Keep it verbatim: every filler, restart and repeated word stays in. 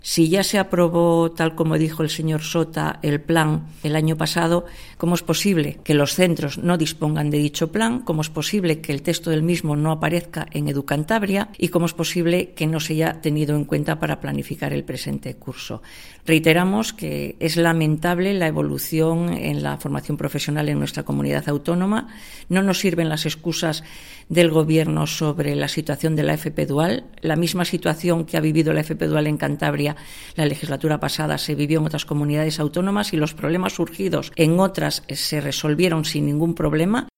Si ya se aprobó, tal como dijo el señor Sota, el plan el año pasado, ¿cómo es posible que los centros no dispongan de dicho plan? ¿Cómo es posible que el texto del mismo no aparezca en Educantabria? ¿Y cómo es posible que no se haya tenido en cuenta para planificar el presente curso? Reiteramos que es lamentable la evolución en la formación profesional en nuestra comunidad autónoma. No nos sirven las excusas del Gobierno sobre la situación de la F P dual. La misma situación que ha vivido la F P dual en Cantabria la legislatura pasada se vivió en otras comunidades autónomas y los problemas surgidos en otras se resolvieron sin ningún problema.